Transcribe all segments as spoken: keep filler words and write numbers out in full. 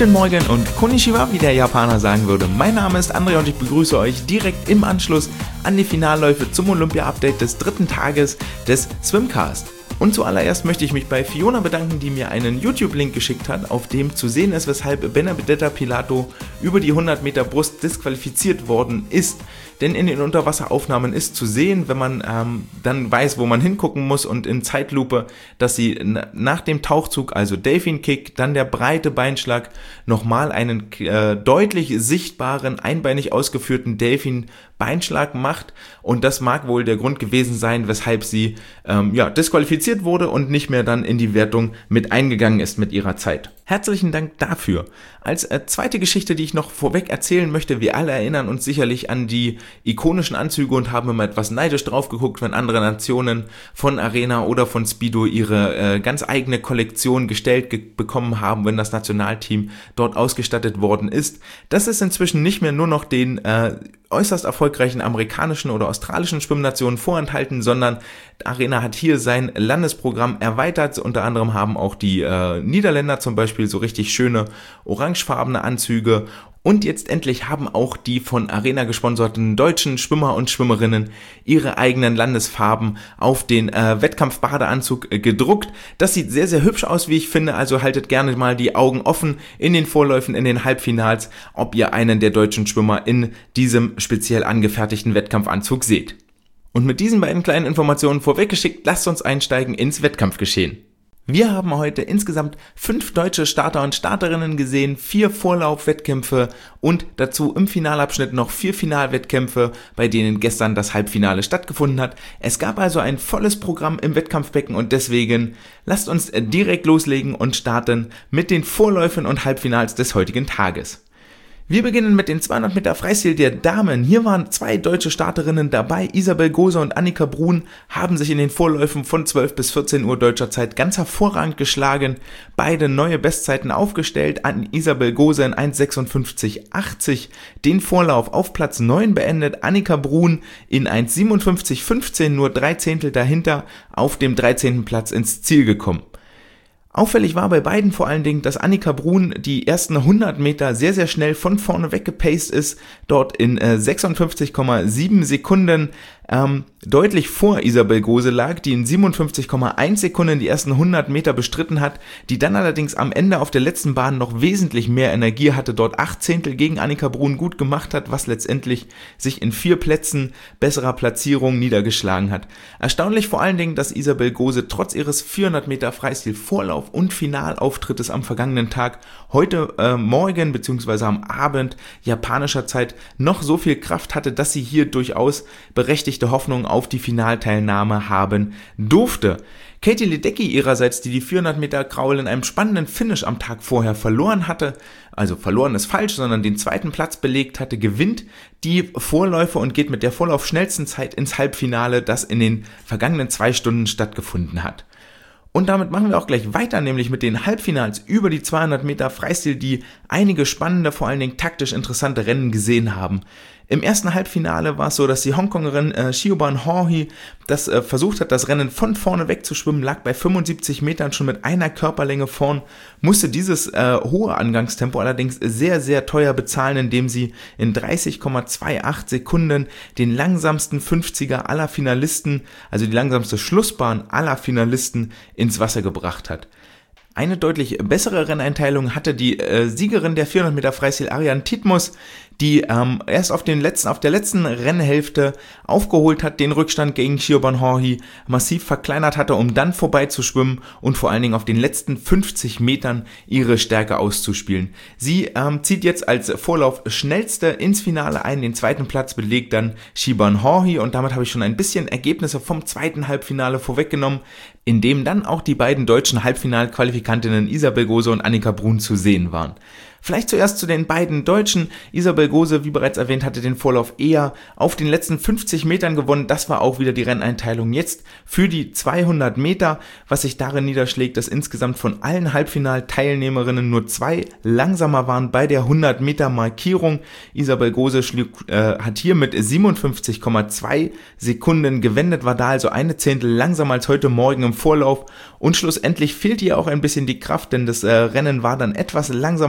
Guten Morgen und Konnichiwa, wie der Japaner sagen würde. Mein Name ist André und ich begrüße euch direkt im Anschluss an die Finalläufe zum Olympia-Update des dritten Tages des Swimcast. Und zuallererst möchte ich mich bei Fiona bedanken, die mir einen YouTube-Link geschickt hat, auf dem zu sehen ist, weshalb Benedetta Pilato über die hundert Meter Brust disqualifiziert worden ist. Denn in den Unterwasseraufnahmen ist zu sehen, wenn man ähm, dann weiß, wo man hingucken muss und in Zeitlupe, dass sie n- nach dem Tauchzug, also Delfin Kick, dann der breite Beinschlag, nochmal einen äh, deutlich sichtbaren, einbeinig ausgeführten Delfin Beinschlag macht. Und das mag wohl der Grund gewesen sein, weshalb sie ähm, ja, disqualifiziert wurde und nicht mehr dann in die Wertung mit eingegangen ist mit ihrer Zeit. Herzlichen Dank dafür. Als äh, zweite Geschichte, die ich noch vorweg erzählen möchte, wir alle erinnern uns sicherlich an die ikonischen Anzüge und haben immer etwas neidisch drauf geguckt, wenn andere Nationen von Arena oder von Speedo ihre äh, ganz eigene Kollektion gestellt ge- bekommen haben, wenn das Nationalteam dort ausgestattet worden ist. Das ist inzwischen nicht mehr nur noch den äh, äußerst erfolgreichen amerikanischen oder australischen Schwimmnationen vorenthalten, sondern Arena hat hier sein Landesprogramm erweitert. Unter anderem haben auch die äh, Niederländer zum Beispiel so richtig schöne orangefarbene Anzüge. Und jetzt endlich haben auch die von Arena gesponserten deutschen Schwimmer und Schwimmerinnen ihre eigenen Landesfarben auf den äh, Wettkampfbadeanzug äh, gedruckt. Das sieht sehr, sehr hübsch aus, wie ich finde. Also haltet gerne mal die Augen offen in den Vorläufen, in den Halbfinals, ob ihr einen der deutschen Schwimmer in diesem speziell angefertigten Wettkampfanzug seht. Und mit diesen beiden kleinen Informationen vorweggeschickt, lasst uns einsteigen ins Wettkampfgeschehen. Wir haben heute insgesamt fünf deutsche Starter und Starterinnen gesehen, vier Vorlaufwettkämpfe und dazu im Finalabschnitt noch vier Finalwettkämpfe, bei denen gestern das Halbfinale stattgefunden hat. Es gab also ein volles Programm im Wettkampfbecken und deswegen lasst uns direkt loslegen und starten mit den Vorläufen und Halbfinals des heutigen Tages. Wir beginnen mit den zweihundert Meter Freistil der Damen. Hier waren zwei deutsche Starterinnen dabei. Isabel Gose und Annika Brun haben sich in den Vorläufen von zwölf bis vierzehn Uhr deutscher Zeit ganz hervorragend geschlagen. Beide neue Bestzeiten aufgestellt. An Isabel Gose in eins sechsundfünfzig achtzig den Vorlauf auf Platz neun beendet. Annika Brun in eins siebenundfünfzig fünfzehn, nur drei Zehntel dahinter, auf dem dreizehnten Platz ins Ziel gekommen. Auffällig war bei beiden vor allen Dingen, dass Annika Brun die ersten hundert Meter sehr, sehr schnell von vorne weggepaced ist, dort in äh, sechsundfünfzig Komma sieben Sekunden ähm, deutlich vor Isabel Gose lag, die in siebenundfünfzig Komma eins Sekunden die ersten hundert Meter bestritten hat, die dann allerdings am Ende auf der letzten Bahn noch wesentlich mehr Energie hatte, dort acht Zehntel gegen Annika Brun gut gemacht hat, was letztendlich sich in vier Plätzen besserer Platzierung niedergeschlagen hat. Erstaunlich vor allen Dingen, dass Isabel Gose trotz ihres vierhundert Meter Freistil Vorlauf und Finalauftrittes am vergangenen Tag heute äh, Morgen bzw. am Abend japanischer Zeit noch so viel Kraft hatte, dass sie hier durchaus berechtigte Hoffnung auf die Finalteilnahme haben durfte. Katie Ledecky ihrerseits, die die vierhundert Meter Kraul in einem spannenden Finish am Tag vorher verloren hatte, also verloren ist falsch, sondern den zweiten Platz belegt hatte, gewinnt die Vorläufe und geht mit der vorlaufschnellsten Zeit ins Halbfinale, das in den vergangenen zwei Stunden stattgefunden hat. Und damit machen wir auch gleich weiter, nämlich mit den Halbfinals über die zweihundert Meter Freistil, die einige spannende, vor allen Dingen taktisch interessante Rennen gesehen haben. Im ersten Halbfinale war es so, dass die Hongkongerin äh, Siobhan Haughey das äh, versucht hat, das Rennen von vorne wegzuschwimmen, lag bei fünfundsiebzig Metern schon mit einer Körperlänge vorn, musste dieses äh, hohe Angangstempo allerdings sehr, sehr teuer bezahlen, indem sie in dreißig Komma achtundzwanzig Sekunden den langsamsten fünfziger aller Finalisten, also die langsamste Schlussbahn aller Finalisten ins Wasser gebracht hat. Eine deutlich bessere Renneinteilung hatte die äh, Siegerin der vierhundert Meter Freistil Ariane Titmus, die ähm, erst auf, den letzten, auf der letzten Rennhälfte aufgeholt hat, den Rückstand gegen Siobhan Haughey massiv verkleinert hatte, um dann vorbeizuschwimmen und vor allen Dingen auf den letzten fünfzig Metern ihre Stärke auszuspielen. Sie ähm, zieht jetzt als Vorlauf schnellste ins Finale ein, den zweiten Platz belegt dann Siobhan Haughey und damit habe ich schon ein bisschen Ergebnisse vom zweiten Halbfinale vorweggenommen, in dem dann auch die beiden deutschen Halbfinalqualifikantinnen Isabel Gose und Annika Brun zu sehen waren. Vielleicht zuerst zu den beiden Deutschen. Isabel Gose, wie bereits erwähnt, hatte den Vorlauf eher auf den letzten fünfzig Metern gewonnen. Das war auch wieder die Renneinteilung jetzt für die zweihundert Meter, was sich darin niederschlägt, dass insgesamt von allen Halbfinalteilnehmerinnen nur zwei langsamer waren bei der hundert Meter Markierung. Isabel Gose schlug, äh, hat hier mit siebenundfünfzig Komma zwei Sekunden gewendet, war da also eine Zehntel langsamer als heute Morgen im Vorlauf und schlussendlich fehlte ihr auch ein bisschen die Kraft, denn das äh, Rennen war dann etwas langsamer als heute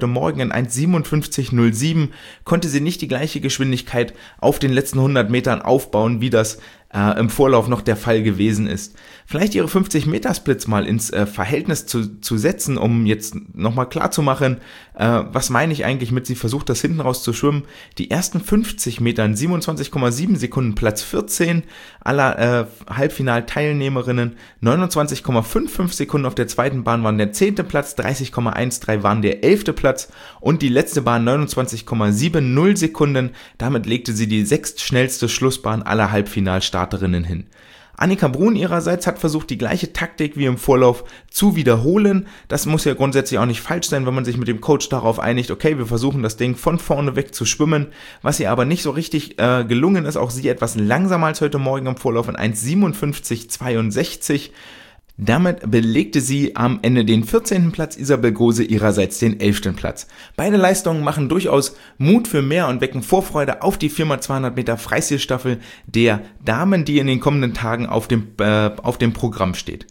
Morgen in eins siebenundfünfzig null sieben, konnte sie nicht die gleiche Geschwindigkeit auf den letzten hundert Metern aufbauen, wie das äh, im Vorlauf noch der Fall gewesen ist. Vielleicht ihre fünfzig Meter Splits mal ins äh, Verhältnis zu, zu setzen, um jetzt nochmal klar zu machen, äh, was meine ich eigentlich mit, sie versucht das hinten raus zu schwimmen. Die ersten fünfzig Metern, siebenundzwanzig Komma sieben Sekunden, Platz vierzehn aller äh, Halbfinalteilnehmerinnen, neunundzwanzig Komma fünfundfünfzig Sekunden auf der zweiten Bahn waren der zehnte Platz, dreißig Komma dreizehn waren der elfte Platz und die letzte Bahn neunundzwanzig Komma siebzig Sekunden. Damit legte sie die sechstschnellste Schlussbahn aller Halbfinalstarterinnen hin. Annika Brun ihrerseits hat versucht, die gleiche Taktik wie im Vorlauf zu wiederholen. Das muss ja grundsätzlich auch nicht falsch sein, wenn man sich mit dem Coach darauf einigt, okay, wir versuchen das Ding von vorne weg zu schwimmen. Was ihr aber nicht so richtig äh, gelungen ist, auch sie etwas langsamer als heute Morgen im Vorlauf in eins siebenundfünfzig zweiundsechzig. Damit belegte sie am Ende den vierzehnten Platz, Isabel Gose ihrerseits den elften Platz. Beide Leistungen machen durchaus Mut für mehr und wecken Vorfreude auf die vier mal zweihundert Meter Freistilstaffel der Damen, die in den kommenden Tagen auf dem, äh, auf dem Programm steht.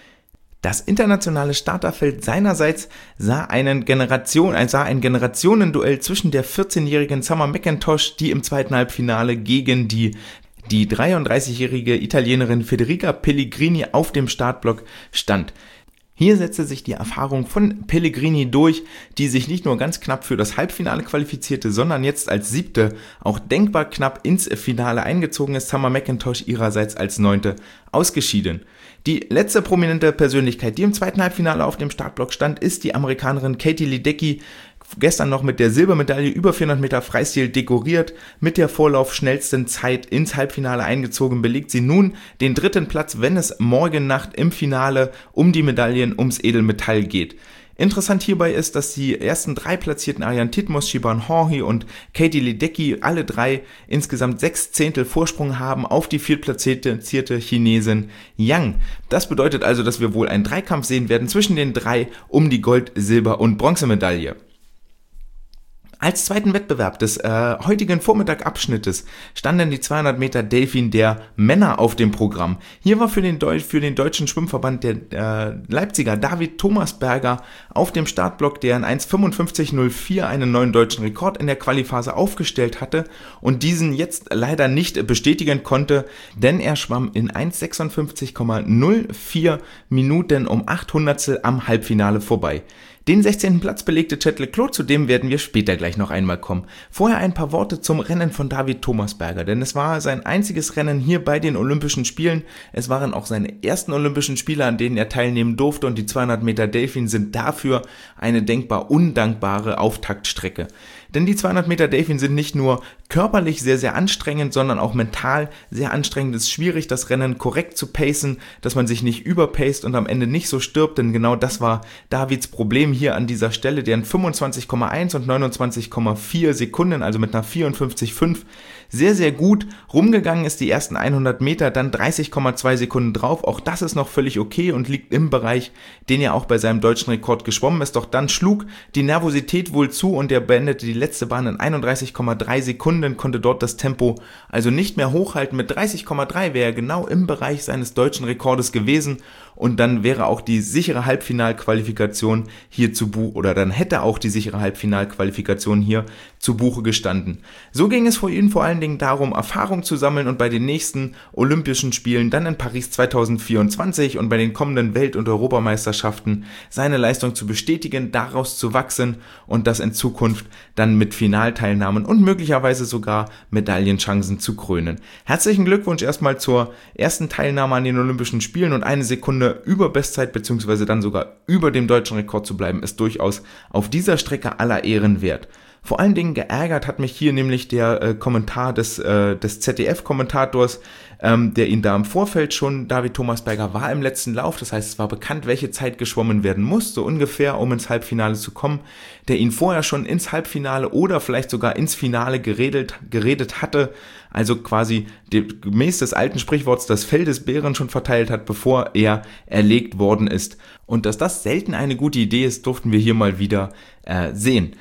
Das internationale Starterfeld seinerseits sah, einen Generation, sah ein Generationenduell zwischen der vierzehnjährigen Summer McIntosh, die im zweiten Halbfinale gegen die die dreiunddreißigjährige Italienerin Federica Pellegrini auf dem Startblock stand. Hier setzte sich die Erfahrung von Pellegrini durch, die sich nicht nur ganz knapp für das Halbfinale qualifizierte, sondern jetzt als siebte auch denkbar knapp ins Finale eingezogen ist. Summer McIntosh ihrerseits als neunte ausgeschieden. Die letzte prominente Persönlichkeit, die im zweiten Halbfinale auf dem Startblock stand, ist die Amerikanerin Katie Ledecky, gestern noch mit der Silbermedaille über vierhundert Meter Freistil dekoriert, mit der vorlaufschnellsten Zeit ins Halbfinale eingezogen, belegt sie nun den dritten Platz, wenn es morgen Nacht im Finale um die Medaillen ums Edelmetall geht. Interessant hierbei ist, dass die ersten drei platzierten Ariane Titmus, Shiban Horhi und Katie Ledecky alle drei insgesamt sechs Zehntel Vorsprung haben auf die viertplatzierte Chinesin Yang. Das bedeutet also, dass wir wohl einen Dreikampf sehen werden zwischen den drei um die Gold-, Silber- und Bronzemedaille. Als zweiten Wettbewerb des äh, heutigen Vormittagabschnittes standen die zweihundert Meter Delfin der Männer auf dem Programm. Hier war für den, Deu- für den deutschen Schwimmverband der äh, Leipziger David Thomasberger auf dem Startblock, der in eins fünfundfünfzig null vier einen neuen deutschen Rekord in der Qualiphase aufgestellt hatte und diesen jetzt leider nicht bestätigen konnte, denn er schwamm in eins sechsundfünfzig Komma null vier Minuten um acht Hundertstel am Halbfinale vorbei. Den sechzehnten Platz belegte Chet Leclos, zu dem werden wir später gleich noch einmal kommen. Vorher ein paar Worte zum Rennen von David Thomasberger, denn es war sein einziges Rennen hier bei den Olympischen Spielen. Es waren auch seine ersten Olympischen Spiele, an denen er teilnehmen durfte, und die zweihundert Meter Delfin sind dafür eine denkbar undankbare Auftaktstrecke. Denn die zweihundert Meter Delfin sind nicht nur körperlich sehr, sehr anstrengend, sondern auch mental sehr anstrengend. Es ist schwierig, das Rennen korrekt zu pacen, dass man sich nicht überpaced und am Ende nicht so stirbt, denn genau das war Davids Problem hier an dieser Stelle, der in fünfundzwanzig Komma eins und neunundzwanzig Komma vier Sekunden, also mit einer vierundfünfzig Komma fünf, sehr, sehr gut rumgegangen ist, die ersten hundert Meter, dann dreißig Komma zwei Sekunden drauf. Auch das ist noch völlig okay und liegt im Bereich, den er auch bei seinem deutschen Rekord geschwommen ist. Doch dann schlug die Nervosität wohl zu und er beendete die letzte Bahn in einunddreißig Komma drei Sekunden, konnte dort das Tempo also nicht mehr hochhalten. Mit dreißig Komma drei wäre er genau im Bereich seines deutschen Rekordes gewesen und dann wäre auch die sichere Halbfinalqualifikation hier zu Buche, oder dann hätte auch die sichere Halbfinalqualifikation hier zu Buche gestanden. So ging es für ihn vor allen Dingen darum, Erfahrung zu sammeln und bei den nächsten Olympischen Spielen, dann in Paris zweitausendvierundzwanzig und bei den kommenden Welt- und Europameisterschaften seine Leistung zu bestätigen, daraus zu wachsen und das in Zukunft dann mit Finalteilnahmen und möglicherweise sogar Medaillenchancen zu krönen. Herzlichen Glückwunsch erstmal zur ersten Teilnahme an den Olympischen Spielen, und eine Sekunde über Bestzeit bzw. dann sogar über dem deutschen Rekord zu bleiben, ist durchaus auf dieser Strecke aller Ehren wert. Vor allen Dingen geärgert hat mich hier nämlich der äh, Kommentar des, äh, des Z D F-Kommentators, ähm, der ihn da im Vorfeld schon, David Thomasberger war im letzten Lauf, das heißt, es war bekannt, welche Zeit geschwommen werden muss, so ungefähr, um ins Halbfinale zu kommen, der ihn vorher schon ins Halbfinale oder vielleicht sogar ins Finale geredet, geredet hatte, also quasi die, gemäß des alten Sprichworts das Fell des Bären schon verteilt hat, bevor er erlegt worden ist. Und dass das selten eine gute Idee ist, durften wir hier mal wieder äh, sehen.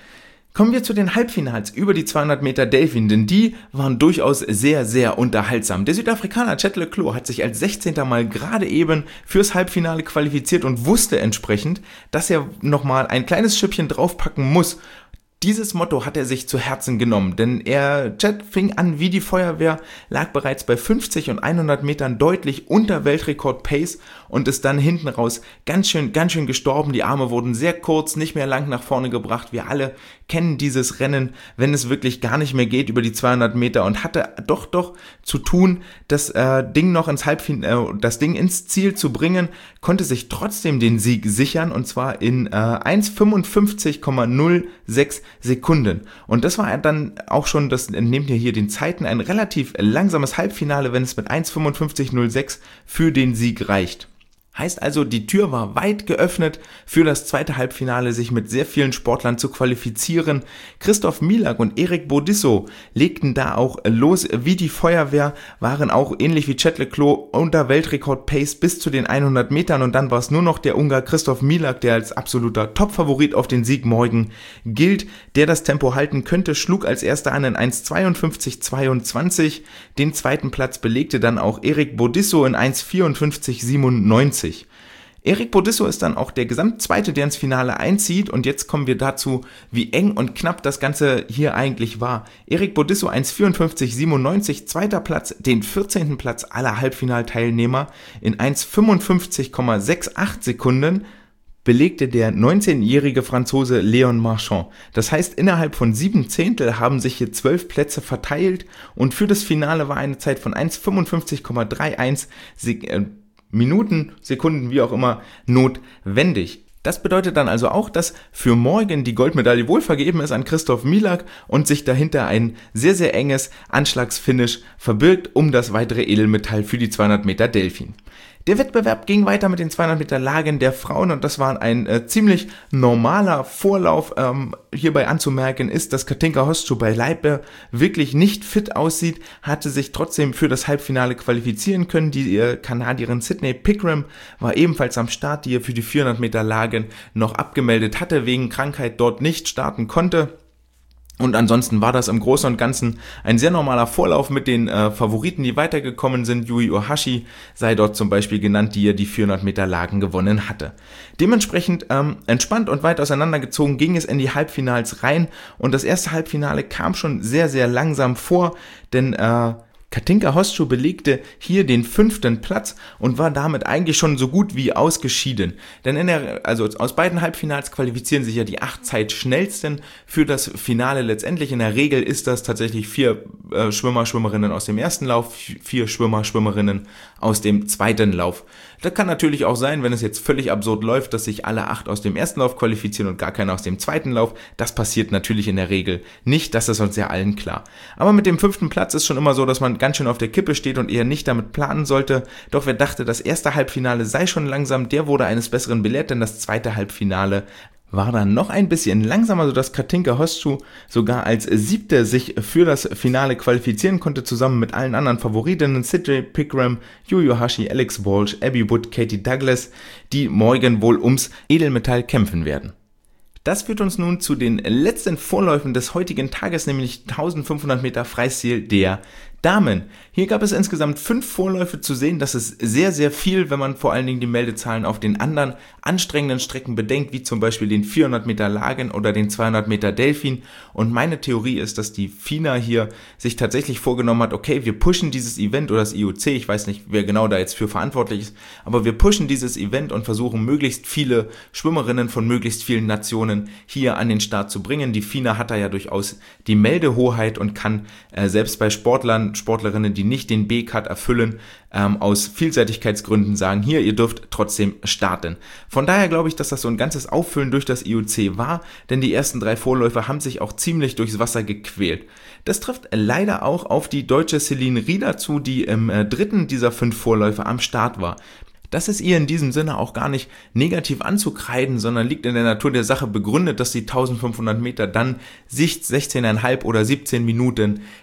Kommen wir zu den Halbfinals über die zweihundert Meter Delfin, denn die waren durchaus sehr, sehr unterhaltsam. Der Südafrikaner Chet le Clos hat sich als sechzehnter Mal gerade eben fürs Halbfinale qualifiziert und wusste entsprechend, dass er nochmal ein kleines Schippchen draufpacken muss. Dieses Motto hat er sich zu Herzen genommen, denn er, Chet fing an wie die Feuerwehr, lag bereits bei fünfzig und hundert Metern deutlich unter Weltrekord-Pace und ist dann hinten raus ganz schön, ganz schön gestorben. Die Arme wurden sehr kurz, nicht mehr lang nach vorne gebracht. Wir alle kennen dieses Rennen, wenn es wirklich gar nicht mehr geht über die zweihundert Meter, und hatte doch, doch zu tun, das äh, Ding noch ins Halbfinale, äh, das Ding ins Ziel zu bringen, konnte sich trotzdem den Sieg sichern, und zwar in äh, eins fünfundfünfzig Komma null sechs Sekunden. Und das war dann auch schon, das nehmt ihr hier den Zeiten, ein relativ langsames Halbfinale, wenn es mit eins fünfundfünfzig Komma null sechs für den Sieg reicht. Heißt also, die Tür war weit geöffnet für das zweite Halbfinale, sich mit sehr vielen Sportlern zu qualifizieren. Christoph Milak und Erik Bodisso legten da auch los wie die Feuerwehr, waren auch ähnlich wie Chet le Clos unter Weltrekord-Pace bis zu den hundert Metern, und dann war es nur noch der Ungar Christoph Milak, der als absoluter Topfavorit auf den Sieg morgen gilt, der das Tempo halten könnte, schlug als erster an in eins zweiundfünfzig zweiundzwanzig. Den zweiten Platz belegte dann auch Erik Bodisso in eins vierundfünfzig siebenundneunzig. Erik Bodisso ist dann auch der Gesamtzweite, der ins Finale einzieht, und jetzt kommen wir dazu, wie eng und knapp das Ganze hier eigentlich war. Erik Bodisso eins vierundfünfzig siebenundneunzig, zweiter Platz, den vierzehnten Platz aller Halbfinalteilnehmer in eins fünfundfünfzig Komma achtundsechzig Sekunden belegte der neunzehnjährige Franzose Léon Marchand. Das heißt, innerhalb von sieben Zehntel haben sich hier zwölf Plätze verteilt, und für das Finale war eine Zeit von eins fünfundfünfzig Komma einunddreißig Sekunden Minuten, Sekunden, wie auch immer, notwendig. Das bedeutet dann also auch, dass für morgen die Goldmedaille wohl vergeben ist an Christoph Milak und sich dahinter ein sehr, sehr enges Anschlagsfinish verbirgt um das weitere Edelmetall für die zweihundert Meter Delfin. Der Wettbewerb ging weiter mit den zweihundert Meter Lagen der Frauen, und das war ein äh, ziemlich normaler Vorlauf. Ähm, hierbei anzumerken ist, dass Katinka Hoszu beileibe wirklich nicht fit aussieht, hatte sich trotzdem für das Halbfinale qualifizieren können. Die äh, Kanadierin Sydney Pickram war ebenfalls am Start, die ihr für die vierhundert Meter Lagen noch abgemeldet hatte, wegen Krankheit dort nicht starten konnte. Und ansonsten war das im Großen und Ganzen ein sehr normaler Vorlauf mit den äh, Favoriten, die weitergekommen sind. Yui Ohashi sei dort zum Beispiel genannt, die ja die vierhundert Meter Lagen gewonnen hatte. Dementsprechend ähm, entspannt und weit auseinandergezogen ging es in die Halbfinals rein, und das erste Halbfinale kam schon sehr, sehr langsam vor, denn äh, Katinka Hoszu belegte hier den fünften Platz und war damit eigentlich schon so gut wie ausgeschieden. Denn in der, also aus beiden Halbfinals qualifizieren sich ja die acht Zeitschnellsten für das Finale letztendlich. In der Regel ist das tatsächlich vier äh, Schwimmer, Schwimmerinnen aus dem ersten Lauf, vier Schwimmer, Schwimmerinnen aus dem zweiten Lauf. Das kann natürlich auch sein, wenn es jetzt völlig absurd läuft, dass sich alle acht aus dem ersten Lauf qualifizieren und gar keiner aus dem zweiten Lauf. Das passiert natürlich in der Regel nicht, das ist uns ja allen klar. Aber mit dem fünften Platz ist schon immer so, dass man ganz schön auf der Kippe steht und eher nicht damit planen sollte. Doch wer dachte, das erste Halbfinale sei schon langsam, der wurde eines Besseren belehrt, denn das zweite Halbfinale war dann noch ein bisschen langsamer, sodass Katinka Hoszu sogar als Siebte sich für das Finale qualifizieren konnte, zusammen mit allen anderen Favoritinnen Sydney Pickram, Yui Ohashi, Alex Walsh, Abby Wood, Katie Douglas, die morgen wohl ums Edelmetall kämpfen werden. Das führt uns nun zu den letzten Vorläufen des heutigen Tages, nämlich eintausendfünfhundert Meter Freistil der Damen. Hier gab es insgesamt fünf Vorläufe zu sehen. Das ist sehr, sehr viel, wenn man vor allen Dingen die Meldezahlen auf den anderen anstrengenden Strecken bedenkt, wie zum Beispiel den vierhundert Meter Lagen oder den zweihundert Meter Delfin. Und meine Theorie ist, dass die FINA hier sich tatsächlich vorgenommen hat, okay, wir pushen dieses Event, oder das I O C, ich weiß nicht, wer genau da jetzt für verantwortlich ist, aber wir pushen dieses Event und versuchen, möglichst viele Schwimmerinnen von möglichst vielen Nationen hier an den Start zu bringen. Die FINA hat da ja durchaus die Meldehoheit und kann äh, selbst bei Sportlern, Sportlerinnen, die nicht den B-Cut erfüllen, ähm, aus Vielseitigkeitsgründen sagen, hier, ihr dürft trotzdem starten. Von daher glaube ich, dass das so ein ganzes Auffüllen durch das I O C war, denn die ersten drei Vorläufe haben sich auch ziemlich durchs Wasser gequält. Das trifft leider auch auf die deutsche Celine Rieder zu, die im äh, dritten dieser fünf Vorläufe am Start war. Das ist ihr in diesem Sinne auch gar nicht negativ anzukreiden, sondern liegt in der Natur der Sache begründet, dass die eintausendfünfhundert Meter dann sich sechzehn Komma fünf oder siebzehn Minuten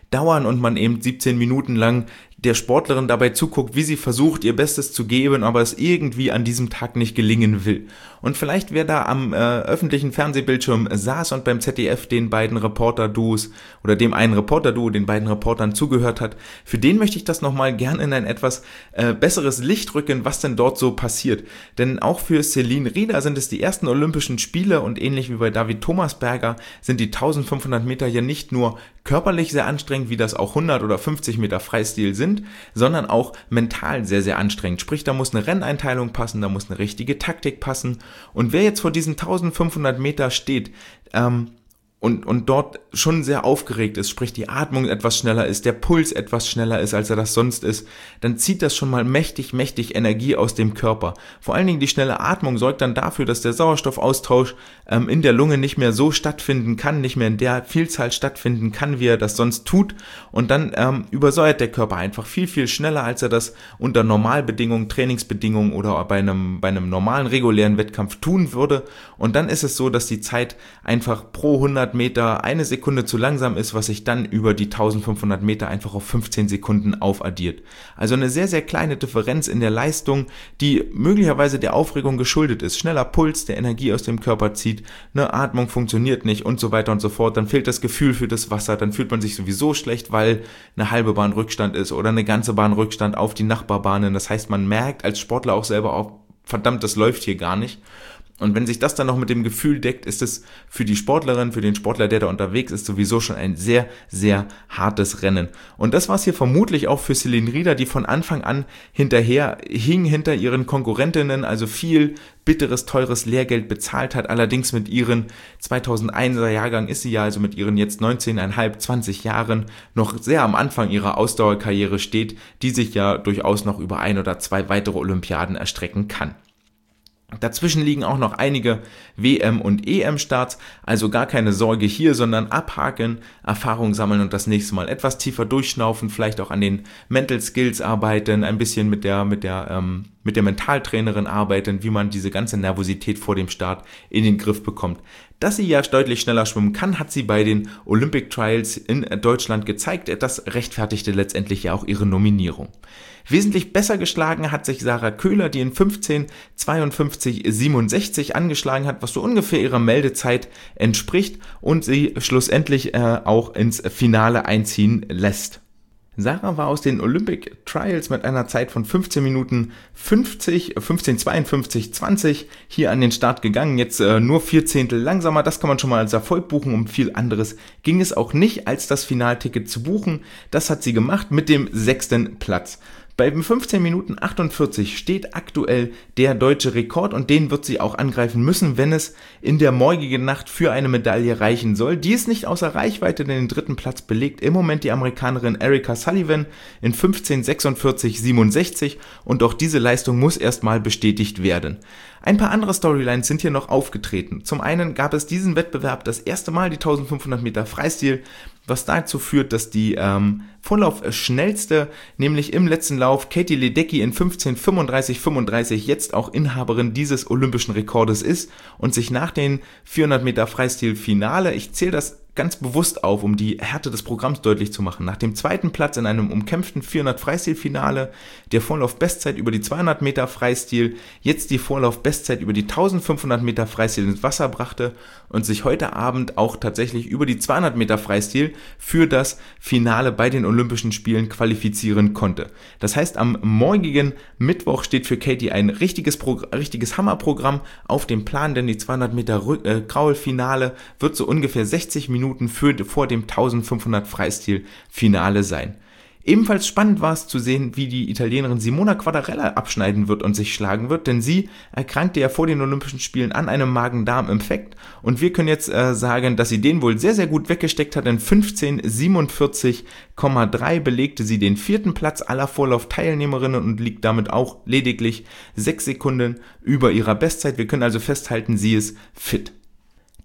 dauern und man eben siebzehn Minuten lang der Sportlerin dabei zuguckt, wie sie versucht, ihr Bestes zu geben, aber es irgendwie an diesem Tag nicht gelingen will. Und vielleicht wer da am äh, öffentlichen Fernsehbildschirm saß und beim Z D F den beiden Reporter-Duos oder dem einen Reporter-Duo, den beiden Reportern zugehört hat, für den möchte ich das nochmal gern in ein etwas äh, besseres Licht rücken, was denn dort so passiert. Denn auch für Celine Rieder sind es die ersten Olympischen Spiele und ähnlich wie bei David Thomasberger sind die eintausendfünfhundert Meter ja nicht nur körperlich sehr anstrengend, wie das auch hundert oder fünfzig Meter Freistil sind, sondern auch mental sehr, sehr anstrengend. Sprich, da muss eine Renneinteilung passen, da muss eine richtige Taktik passen. Und wer jetzt vor diesen eintausendfünfhundert Meter steht, ähm, und, und dort schon sehr aufgeregt ist, sprich die Atmung etwas schneller ist, der Puls etwas schneller ist, als er das sonst ist, dann zieht das schon mal mächtig, mächtig Energie aus dem Körper. Vor allen Dingen die schnelle Atmung sorgt dann dafür, dass der Sauerstoffaustausch ähm, in der Lunge nicht mehr so stattfinden kann, nicht mehr in der Vielzahl stattfinden kann, wie er das sonst tut, und dann ähm, übersäuert der Körper einfach viel, viel schneller, als er das unter Normalbedingungen, Trainingsbedingungen oder bei einem, bei einem normalen, regulären Wettkampf tun würde, und dann ist es so, dass die Zeit einfach pro hundert Meter eine Sekunde zu langsam ist, was sich dann über die eintausendfünfhundert Meter einfach auf fünfzehn Sekunden aufaddiert. Also eine sehr, sehr kleine Differenz in der Leistung, die möglicherweise der Aufregung geschuldet ist. Schneller Puls, der Energie aus dem Körper zieht, eine Atmung funktioniert nicht und so weiter und so fort. Dann fehlt das Gefühl für das Wasser, dann fühlt man sich sowieso schlecht, weil eine halbe Bahn Rückstand ist oder eine ganze Bahn Rückstand auf die Nachbarbahnen. Das heißt, man merkt als Sportler auch selber auch, verdammt, das läuft hier gar nicht. Und wenn sich das dann noch mit dem Gefühl deckt, ist es für die Sportlerin, für den Sportler, der da unterwegs ist, sowieso schon ein sehr, sehr hartes Rennen. Und das war es hier vermutlich auch für Celine Rieder, die von Anfang an hinterher hing, hinter ihren Konkurrentinnen, also viel bitteres, teures Lehrgeld bezahlt hat. Allerdings mit ihren zweitausendeiner Jahrgang ist sie ja, also mit ihren jetzt neunzehneinhalb, zwanzig Jahren, noch sehr am Anfang ihrer Ausdauerkarriere steht, die sich ja durchaus noch über ein oder zwei weitere Olympiaden erstrecken kann. Dazwischen liegen auch noch einige W M- und E M-Starts, also gar keine Sorge hier, sondern abhaken, Erfahrung sammeln und das nächste Mal etwas tiefer durchschnaufen, vielleicht auch an den Mental Skills arbeiten, ein bisschen mit der, mit der, ähm, mit der Mentaltrainerin arbeiten, wie man diese ganze Nervosität vor dem Start in den Griff bekommt. Dass sie ja deutlich schneller schwimmen kann, hat sie bei den Olympic Trials in Deutschland gezeigt. Das rechtfertigte letztendlich ja auch ihre Nominierung. Wesentlich besser geschlagen hat sich Sarah Köhler, die in fünfzehn zweiundfünfzig siebenundsechzig angeschlagen hat, was so ungefähr ihrer Meldezeit entspricht und sie schlussendlich äh, auch ins Finale einziehen lässt. Sarah war aus den Olympic Trials mit einer Zeit von fünfzehn Minuten fünfzig, fünfzehn zweiundfünfzig zwanzig hier an den Start gegangen, jetzt äh, nur vier Zehntel langsamer, das kann man schon mal als Erfolg buchen, um viel anderes ging es auch nicht, als das Finalticket zu buchen. Das hat sie gemacht mit dem sechsten Platz. Bei fünfzehn Minuten achtundvierzig steht aktuell der deutsche Rekord und den wird sie auch angreifen müssen, wenn es in der morgigen Nacht für eine Medaille reichen soll. Die ist nicht außer Reichweite, denn den dritten Platz belegt im Moment die Amerikanerin Erika Sullivan in fünfzehn sechsundvierzig siebenundsechzig und auch diese Leistung muss erstmal bestätigt werden. Ein paar andere Storylines sind hier noch aufgetreten. Zum einen gab es diesen Wettbewerb das erste Mal die eintausendfünfhundert Meter Freistil, was dazu führt, dass die ähm, Vorlaufschnellste, nämlich im letzten Lauf Katie Ledecky in fünfzehn fünfunddreißig fünfunddreißig jetzt auch Inhaberin dieses olympischen Rekordes ist und sich nach den vierhundert Meter Freistil-Finale, ich zähle das ganz bewusst auf, um die Härte des Programms deutlich zu machen. Nach dem zweiten Platz in einem umkämpften vierhundert Freistil-Finale, der Vorlauf-Bestzeit über die zweihundert Meter Freistil, jetzt die Vorlauf-Bestzeit über die eintausendfünfhundert Meter Freistil ins Wasser brachte und sich heute Abend auch tatsächlich über die zweihundert Meter Freistil für das Finale bei den Olympischen Spielen qualifizieren konnte. Das heißt, am morgigen Mittwoch steht für Katie ein richtiges, Pro- richtiges Hammerprogramm auf dem Plan, denn die zweihundert Meter äh, Kraul-Finale wird so ungefähr sechzig Minuten Für, vor dem eintausendfünfhundert Freistil-Finale sein. Ebenfalls spannend war es zu sehen, wie die Italienerin Simona Quadarella abschneiden wird und sich schlagen wird, denn sie erkrankte ja vor den Olympischen Spielen an einem Magen-Darm-Infekt und wir können jetzt äh, sagen, dass sie den wohl sehr, sehr gut weggesteckt hat. In fünfzehn siebenundvierzig Komma drei belegte sie den vierten Platz aller Vorlaufteilnehmerinnen und liegt damit auch lediglich sechs Sekunden über ihrer Bestzeit. Wir können also festhalten, sie ist fit.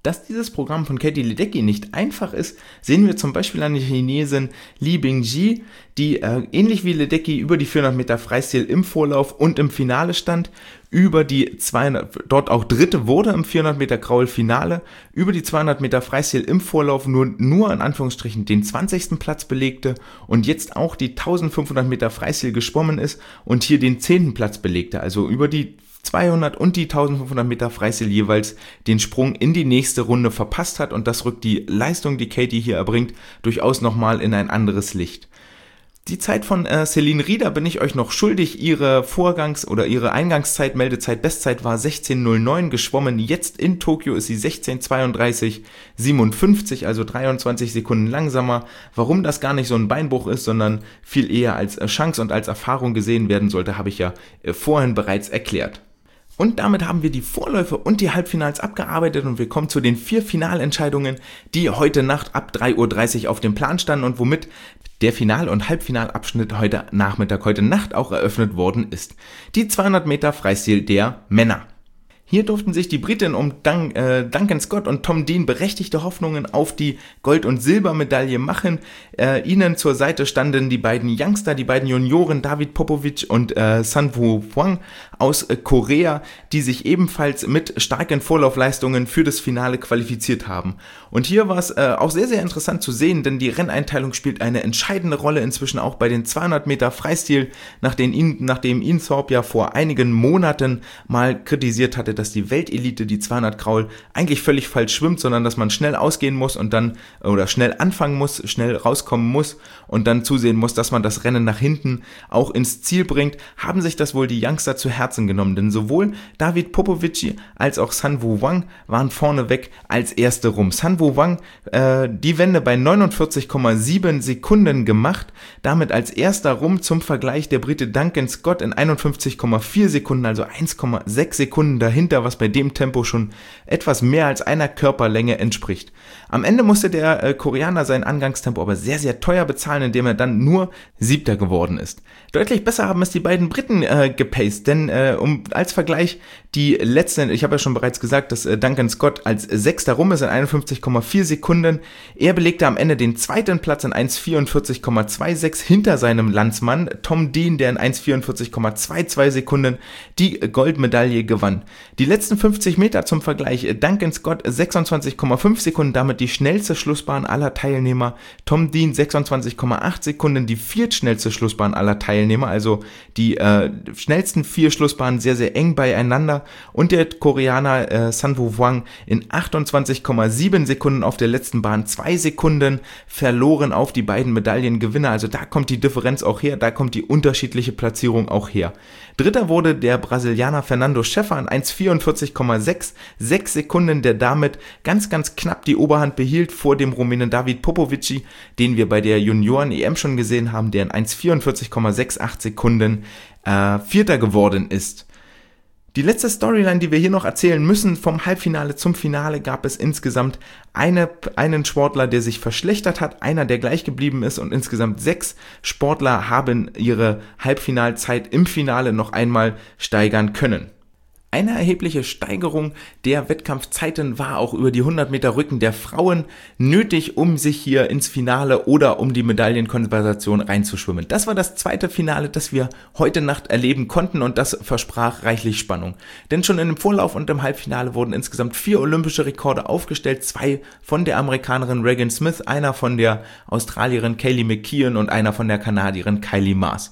Dass dieses Programm von Katie Ledecky nicht einfach ist, sehen wir zum Beispiel an der Chinesin Li Bingji, die äh, ähnlich wie Ledecky über die vierhundert Meter Freistil im Vorlauf und im Finale stand, über die zweihundert, dort auch Dritte wurde im vierhundert Meter Kraul-Finale, über die zweihundert Meter Freistil im Vorlauf nur, nur in Anführungsstrichen den zwanzigsten Platz belegte und jetzt auch die eintausendfünfhundert Meter Freistil geschwommen ist und hier den zehnten Platz belegte, also über die zweihundert und die eintausendfünfhundert Meter Freistil jeweils den Sprung in die nächste Runde verpasst hat, und das rückt die Leistung, die Katie hier erbringt, durchaus nochmal in ein anderes Licht. Die Zeit von äh, Celine Rieder bin ich euch noch schuldig. Ihre Vorgangs- oder ihre Eingangszeit, Meldezeit, Bestzeit war sechzehn null neun geschwommen. Jetzt in Tokio ist sie sechzehn zweiunddreißig siebenundfünfzig, also dreiundzwanzig Sekunden langsamer. Warum das gar nicht so ein Beinbruch ist, sondern viel eher als Chance und als Erfahrung gesehen werden sollte, habe ich ja äh, vorhin bereits erklärt. Und damit haben wir die Vorläufe und die Halbfinals abgearbeitet und wir kommen zu den vier Finalentscheidungen, die heute Nacht ab drei Uhr dreißig auf dem Plan standen und womit der Final- und Halbfinalabschnitt heute Nachmittag, heute Nacht auch eröffnet worden ist. Die zweihundert Meter Freistil der Männer. Hier durften sich die Briten um Dun- äh, Duncan Scott und Tom Dean berechtigte Hoffnungen auf die Gold- und Silbermedaille machen. Äh, ihnen zur Seite standen die beiden Youngster, die beiden Junioren David Popovic und äh, Sunwoo Hwang aus äh, Korea, die sich ebenfalls mit starken Vorlaufleistungen für das Finale qualifiziert haben. Und hier war es äh, auch sehr, sehr interessant zu sehen, denn die Renneinteilung spielt eine entscheidende Rolle inzwischen auch bei den zweihundert Meter Freistil, nachdem ihn, nachdem ihn Thorpe ja vor einigen Monaten mal kritisiert hatte, dass die Weltelite die zweihundert Kraul eigentlich völlig falsch schwimmt, sondern dass man schnell ausgehen muss und dann, oder schnell anfangen muss, schnell rauskommen muss und dann zusehen muss, dass man das Rennen nach hinten auch ins Ziel bringt, haben sich das wohl die Youngster zu Herzen genommen, denn sowohl David Popovic als auch Sunwoo Hwang waren vorneweg als Erste rum. Sunwoo Hwang äh, die Wende bei neunundvierzig Komma sieben Sekunden gemacht, damit als Erster rum, zum Vergleich der Brite Duncan Scott in einundfünfzig Komma vier Sekunden, also eins Komma sechs Sekunden dahinter, was bei dem Tempo schon etwas mehr als einer Körperlänge entspricht. Am Ende musste der äh, Koreaner sein Angangstempo aber sehr, sehr teuer bezahlen, indem er dann nur Siebter geworden ist. Deutlich besser haben es die beiden Briten äh, gepaced, denn äh, um als Vergleich die letzten, ich habe ja schon bereits gesagt, dass äh, Duncan Scott als Sechster rum ist in einundfünfzig Komma vier Sekunden. Er belegte am Ende den zweiten Platz in eins vierundvierzig Komma sechsundzwanzig hinter seinem Landsmann Tom Dean, der in eins vierundvierzig Komma zweiundzwanzig Sekunden die Goldmedaille gewann. Die letzten fünfzig Meter zum Vergleich, Duncan Scott sechsundzwanzig Komma fünf Sekunden, damit die schnellste Schlussbahn aller Teilnehmer, Tom Dean sechsundzwanzig Komma acht Sekunden, die viertschnellste Schlussbahn aller Teilnehmer, also die äh, schnellsten vier Schlussbahnen sehr, sehr eng beieinander, und der Koreaner äh, Sunwoo Hwang in achtundzwanzig Komma sieben Sekunden auf der letzten Bahn, zwei Sekunden verloren auf die beiden Medaillengewinner, also da kommt die Differenz auch her, da kommt die unterschiedliche Platzierung auch her. Dritter wurde der Brasilianer Fernando Schäfer in eins vierundvierzig Komma sechsundsechzig Sekunden, der damit ganz, ganz knapp die Oberhand behielt vor dem Rumänen David Popovic, den wir bei der Junioren-E M schon gesehen haben, der in eins vierundvierzig Komma achtundsechzig Sekunden äh, Vierter geworden ist. Die letzte Storyline, die wir hier noch erzählen müssen, vom Halbfinale zum Finale gab es insgesamt eine, einen Sportler, der sich verschlechtert hat, einer, der gleich geblieben ist, und insgesamt sechs Sportler haben ihre Halbfinalzeit im Finale noch einmal steigern können. Eine erhebliche Steigerung der Wettkampfzeiten war auch über die hundert Meter Rücken der Frauen nötig, um sich hier ins Finale oder um die Medaillenkonversation reinzuschwimmen. Das war das zweite Finale, das wir heute Nacht erleben konnten, und das versprach reichlich Spannung. Denn schon in dem Vorlauf und im Halbfinale wurden insgesamt vier olympische Rekorde aufgestellt, zwei von der Amerikanerin Regan Smith, einer von der Australierin Kaylee McKeon und einer von der Kanadierin Kylie Maas.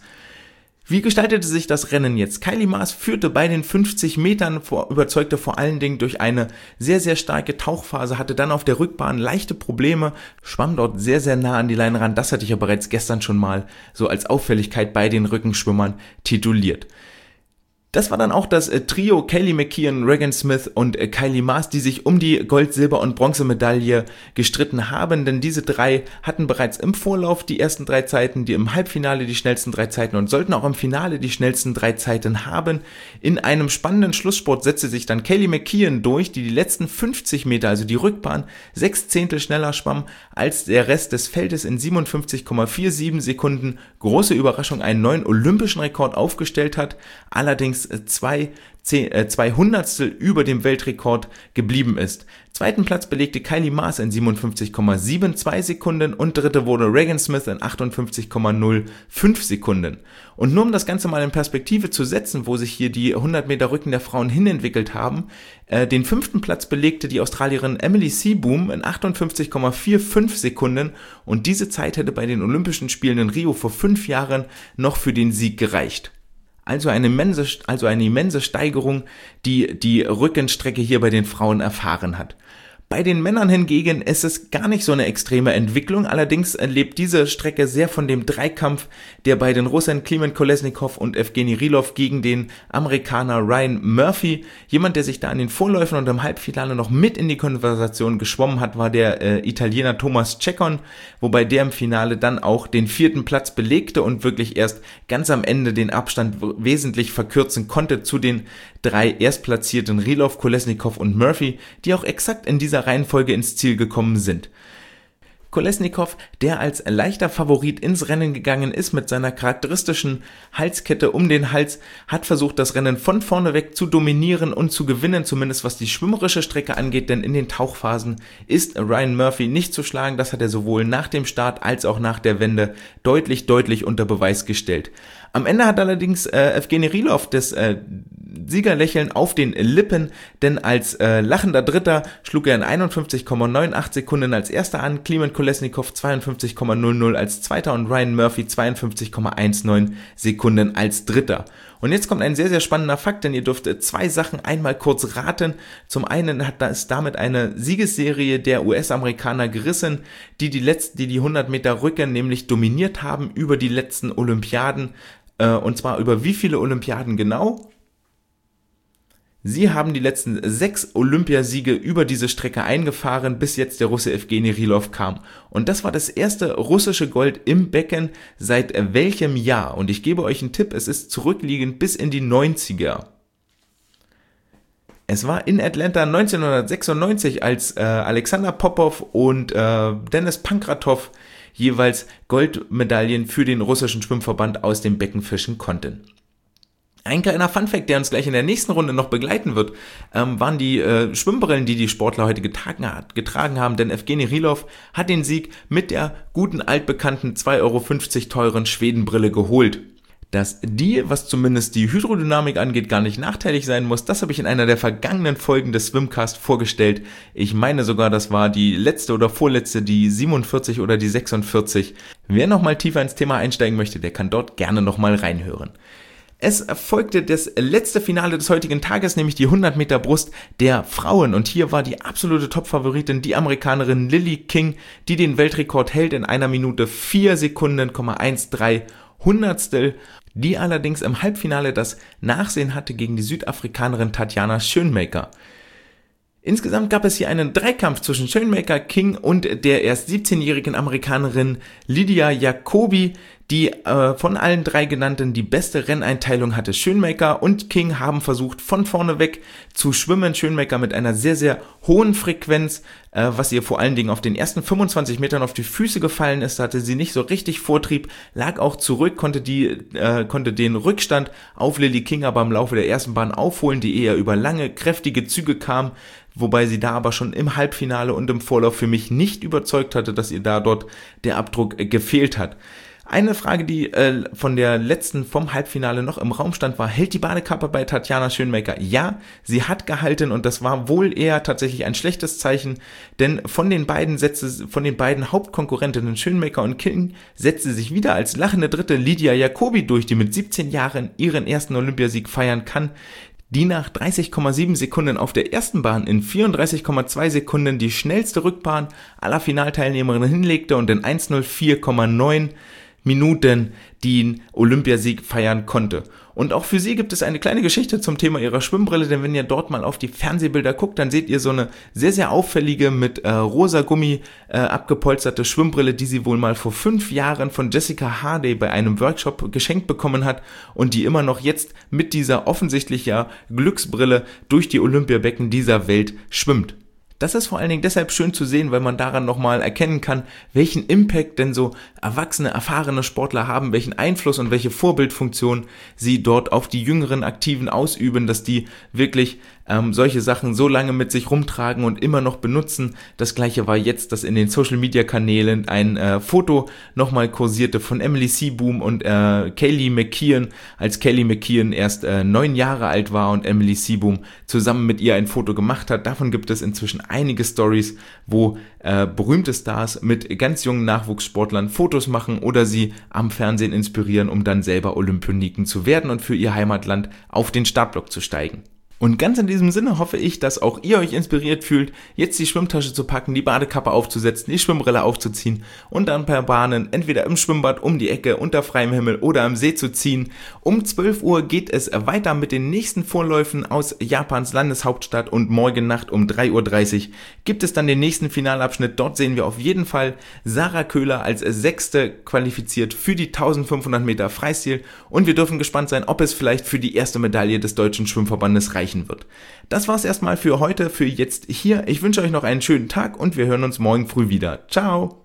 Wie gestaltete sich das Rennen jetzt? Kylie Maas führte bei den fünfzig Metern, vor, überzeugte vor allen Dingen durch eine sehr, sehr starke Tauchphase, hatte dann auf der Rückbahn leichte Probleme, schwamm dort sehr, sehr nah an die Leine ran. Das hatte ich ja bereits gestern schon mal so als Auffälligkeit bei den Rückenschwimmern tituliert. Das war dann auch das äh, Trio Kaylee McKeon, Regan Smith und äh, Kylie Maas, die sich um die Gold-, Silber- und Bronzemedaille gestritten haben, denn diese drei hatten bereits im Vorlauf die ersten drei Zeiten, die im Halbfinale die schnellsten drei Zeiten und sollten auch im Finale die schnellsten drei Zeiten haben. In einem spannenden Schlusssport setzte sich dann Kaylee McKeon durch, die die letzten fünfzig Meter, also die Rückbahn, sechs Zehntel schneller schwamm als der Rest des Feldes in siebenundfünfzig Komma siebenundvierzig Sekunden. Große Überraschung, einen neuen olympischen Rekord aufgestellt hat, allerdings dieses zwei, zehn, äh, zwei Hundertstel über dem Weltrekord geblieben ist. Zweiten Platz belegte Kylie Maas in siebenundfünfzig Komma zweiundsiebzig Sekunden und dritte wurde Regan Smith in achtundfünfzig Komma null fünf Sekunden. Und nur um das Ganze mal in Perspektive zu setzen, wo sich hier die hundert Meter Rücken der Frauen hinentwickelt haben, äh, den fünften Platz belegte die Australierin Emily Seeboom in achtundfünfzig Komma fünfundvierzig Sekunden und diese Zeit hätte bei den Olympischen Spielen in Rio vor fünf Jahren noch für den Sieg gereicht. Also eine immense, also eine immense Steigerung, die die Rückenstrecke hier bei den Frauen erfahren hat. Bei den Männern hingegen ist es gar nicht so eine extreme Entwicklung, allerdings lebt diese Strecke sehr von dem Dreikampf, der bei den Russen Klimen Kolesnikov und Evgeny Rylov gegen den Amerikaner Ryan Murphy, jemand, der sich da an den Vorläufen und im Halbfinale noch mit in die Konversation geschwommen hat, war der äh, Italiener Thomas Ceccon, wobei der im Finale dann auch den vierten Platz belegte und wirklich erst ganz am Ende den Abstand wesentlich verkürzen konnte zu den drei Erstplatzierten Rylov, Kolesnikov und Murphy, die auch exakt in dieser Reihenfolge ins Ziel gekommen sind. Kolesnikov, der als leichter Favorit ins Rennen gegangen ist mit seiner charakteristischen Halskette um den Hals, hat versucht, das Rennen von vorne weg zu dominieren und zu gewinnen, zumindest was die schwimmerische Strecke angeht, denn in den Tauchphasen ist Ryan Murphy nicht zu schlagen. Das hat er sowohl nach dem Start als auch nach der Wende deutlich, deutlich unter Beweis gestellt. Am Ende hat allerdings äh, Evgeny Rylov das äh, Siegerlächeln auf den Lippen, denn als äh, lachender Dritter schlug er in einundfünfzig Komma achtzig Sekunden als Erster an, Klimen Kolesnikov zweiundfünfzig Komma null null als Zweiter und Ryan Murphy zweiundfünfzig Komma neunzehn Sekunden als Dritter. Und jetzt kommt ein sehr, sehr spannender Fakt, denn ihr dürft zwei Sachen einmal kurz raten. Zum einen hat das damit eine Siegesserie der U S-Amerikaner gerissen, die die letzten, die die hundert Meter Rücken nämlich dominiert haben über die letzten Olympiaden. Äh, und zwar über wie viele Olympiaden genau? Sie haben die letzten sechs Olympiasiege über diese Strecke eingefahren, bis jetzt der Russe Evgeny Rylov kam. Und das war das erste russische Gold im Becken seit welchem Jahr? Und ich gebe euch einen Tipp, es ist zurückliegend bis in die neunziger. Es war in Atlanta neunzehnhundertsechsundneunzig, als äh, Alexander Popov und äh, Denis Pankratov jeweils Goldmedaillen für den russischen Schwimmverband aus dem Becken fischen konnten. Ein kleiner Funfact, der uns gleich in der nächsten Runde noch begleiten wird, ähm, waren die äh, Schwimmbrillen, die die Sportler heute getragen, getragen haben, denn Evgeny Rylov hat den Sieg mit der guten altbekannten zwei Euro fünfzig teuren Schwedenbrille geholt. Dass die, was zumindest die Hydrodynamik angeht, gar nicht nachteilig sein muss, das habe ich in einer der vergangenen Folgen des Swimcast vorgestellt. Ich meine sogar, das war die letzte oder vorletzte, die siebenundvierzig oder die sechsundvierzig. Wer nochmal tiefer ins Thema einsteigen möchte, der kann dort gerne nochmal reinhören. Es folgte das letzte Finale des heutigen Tages, nämlich die hundert Meter Brust der Frauen. Und hier war die absolute Top-Favoritin die Amerikanerin Lily King, die den Weltrekord hält in einer Minute vier Sekunden, dreizehn Hundertstel, die allerdings im Halbfinale das Nachsehen hatte gegen die Südafrikanerin Tatjana Schoenmaker. Insgesamt gab es hier einen Dreikampf zwischen Schoenmaker, King und der erst siebzehnjährigen Amerikanerin Lydia Jacobi, die äh, von allen drei genannten die beste Renneinteilung hatte. Schoenmaker und King haben versucht, von vorne weg zu schwimmen. Schoenmaker mit einer sehr, sehr hohen Frequenz, äh, was ihr vor allen Dingen auf den ersten fünfundzwanzig Metern auf die Füße gefallen ist. Da hatte sie nicht so richtig Vortrieb, lag auch zurück, konnte, die, äh, konnte den Rückstand auf Lily King aber im Laufe der ersten Bahn aufholen, die eher über lange, kräftige Züge kam, wobei sie da aber schon im Halbfinale und im Vorlauf für mich nicht überzeugt hatte, dass ihr da dort der Abdruck äh, gefehlt hat. Eine Frage, die äh, von der letzten vom Halbfinale noch im Raum stand, war, hält die Badekappe bei Tatjana Schoenmaker? Ja, sie hat gehalten und das war wohl eher tatsächlich ein schlechtes Zeichen, denn von den beiden setzte, von den beiden Hauptkonkurrentinnen Schoenmaker und King setzte sich wieder als lachende Dritte Lydia Jacobi durch, die mit siebzehn Jahren ihren ersten Olympiasieg feiern kann, die nach dreißig Komma sieben Sekunden auf der ersten Bahn in vierunddreißig Komma zwei Sekunden die schnellste Rückbahn aller Finalteilnehmerinnen hinlegte und in eins null vier Komma neun Minuten den Olympiasieg feiern konnte. Und auch für sie gibt es eine kleine Geschichte zum Thema ihrer Schwimmbrille, denn wenn ihr dort mal auf die Fernsehbilder guckt, dann seht ihr so eine sehr, sehr auffällige, mit äh, rosa Gummi äh, abgepolsterte Schwimmbrille, die sie wohl mal vor fünf Jahren von Jessica Hardy bei einem Workshop geschenkt bekommen hat und die immer noch jetzt mit dieser offensichtlich ja Glücksbrille durch die Olympiabecken dieser Welt schwimmt. Das ist vor allen Dingen deshalb schön zu sehen, weil man daran nochmal erkennen kann, welchen Impact denn so erwachsene, erfahrene Sportler haben, welchen Einfluss und welche Vorbildfunktion sie dort auf die jüngeren Aktiven ausüben, dass die wirklich ähm, solche Sachen so lange mit sich rumtragen und immer noch benutzen. Das gleiche war jetzt, dass in den Social-Media-Kanälen ein äh, Foto nochmal kursierte von Emily Seeboom und äh, Kaylee McKeon, als Kaylee McKeon erst äh, neun Jahre alt war und Emily Seeboom zusammen mit ihr ein Foto gemacht hat. Davon gibt es inzwischen einige Stories, wo äh, berühmte Stars mit ganz jungen Nachwuchssportlern Fotos machen oder sie am Fernsehen inspirieren, um dann selber Olympioniken zu werden und für ihr Heimatland auf den Startblock zu steigen. Und ganz in diesem Sinne hoffe ich, dass auch ihr euch inspiriert fühlt, jetzt die Schwimmtasche zu packen, die Badekappe aufzusetzen, die Schwimmbrille aufzuziehen und dann per Bahnen entweder im Schwimmbad um die Ecke unter freiem Himmel oder am See zu ziehen. Um zwölf Uhr geht es weiter mit den nächsten Vorläufen aus Japans Landeshauptstadt und morgen Nacht um drei Uhr dreißig gibt es dann den nächsten Finalabschnitt. Dort sehen wir auf jeden Fall Sarah Köhler als Sechste qualifiziert für die eintausendfünfhundert Meter Freistil und wir dürfen gespannt sein, ob es vielleicht für die erste Medaille des Deutschen Schwimmverbandes reicht wird. Das war's erstmal für heute, für jetzt hier. Ich wünsche euch noch einen schönen Tag und wir hören uns morgen früh wieder. Ciao!